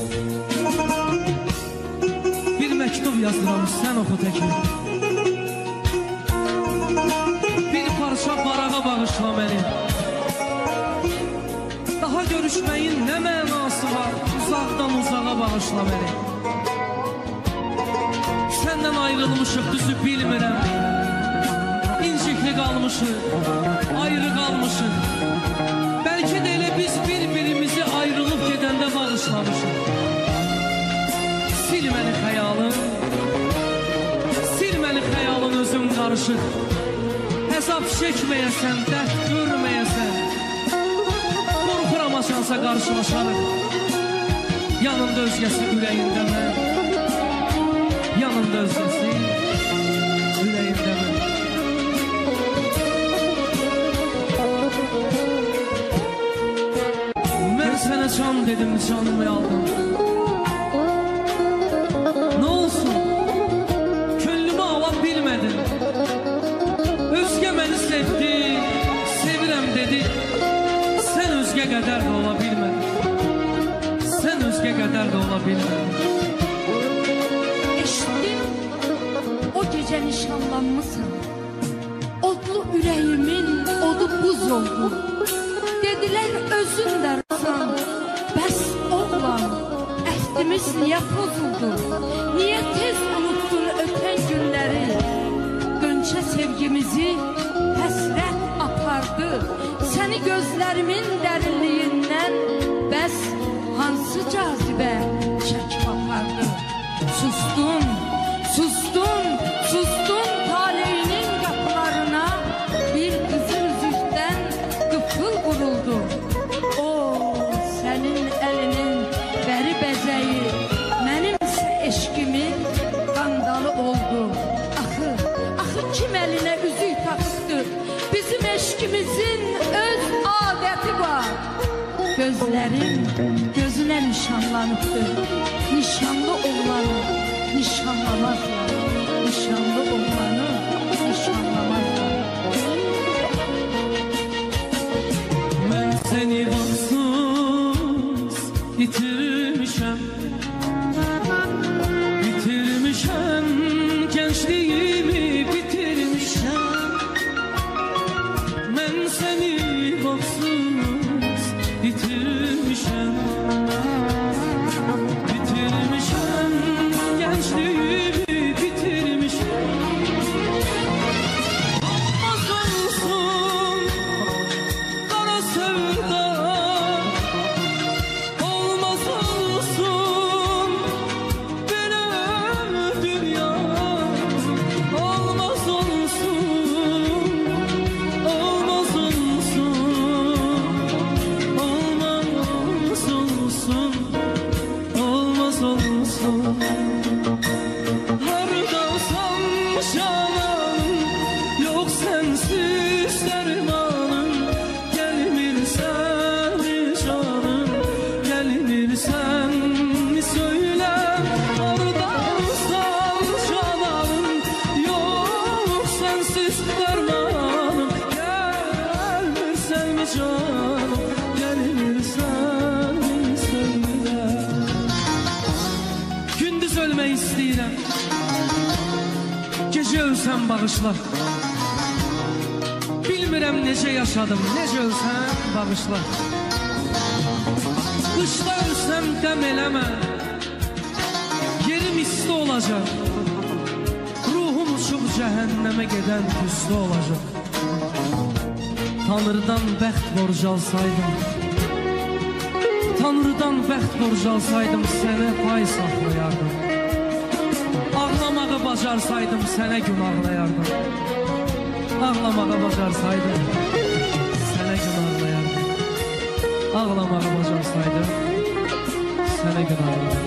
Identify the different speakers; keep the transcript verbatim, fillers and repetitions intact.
Speaker 1: Bir məktub yazdıram, sən oxu təkin. Bir parça varağa bağışla məni. Daha görüşməyin nə mənası var? Uzaqdan uzağa bağışla məni. Səndən ayrılmışıq, düzü bilmirəm. İncikli qalmışıq, ayrı qalmışıq. Bəlkə də elə biz bir-birimizi ayrılıb gedəndə bağışlamışıq. Sil məni xəyalın, sil məni xəyalın özüm qarışıq. Hesab çəkməyəsən, dərd görməyəsən. Qorxuram aşansa qarşılaşarıq. Yanında özgəsi ürəyində mən, yanında özgəsi ürəyində mən. Mən sənə can dedim, canımı aldım. Nə olsun, könlümü ala bilmədin. Özgə məni sevdi, sevirəm dedi. Sən özgə qədər də ola bilmədin. Sən özgə qədər də ola bilmədin.
Speaker 2: Eşitdim, o gecə nişanlanmışsın. Odlu ürəyimin odu buz oldu. Dedilər özün də razan. Bəs oğlan, əhdimiz niyə pozuldu? Niyə tez unuttun ötən günləri? Gönçə sevgimizi həsrət apardı. Səni gözlərimin dərinliyindən bəs hansı cazibə çəkib apardı? Sustum, sustum, sustum taleyinin qapılarına. Bir qızın üzükdən qıfıl vuruldu. O, sənin əlinin bəri bəzəyi mənimsə eşkimin qandalı oldu. Axı, axı kim əlinə üzük taxıbdır? Bizim eşkimizin öz adəti var. Gözlərim gözünə nişanlanıbdır. Nişanlı oğlanı nişanlamazlar. Nişanlı oğlanı nişanlamazlar.
Speaker 1: Mən səni vaxtsız itirmişəm. Bitirmişəm, gençliğimi bitirmişəm. Mən səni vaxtsız itirmişəm. Bitirmişəm, gençliğimi bitirmişəm. Olmaz olsun qara sevda, olmaz olsun belə dünya. Olmaz olsun, olmaz olsun, olmaz olsun, olmaz olsun. Hardasan canım, yok sensiz dermanım. Gelmirsen canım, gelmirsen söyle. Hardasan canım, yok sensiz dermanım. Gelmirsen canım, gelmirsen söyle. Gündüz ölmək istəyirəm, gecə ölsəm bağışla. Bilmirəm necə yaşadım, necə ölsəm bağışla. Qışda ölsəm qəm eləmə, yerim isti olacaq. Ruhum uçub cəhənnəmə gedən küstü olacaq. Tanrıdan bəxt borc alsaydım, Tanrıdan bəxt borc alsaydım, sənə pay saxlayardım. Ağlamağı bacarsaydım, sənə gün ağlayardım. Ağlamağı bacarsaydım, sənə gün ağlayardım. Ağlamağı bacarsaydım, sənə gün ağlayardım.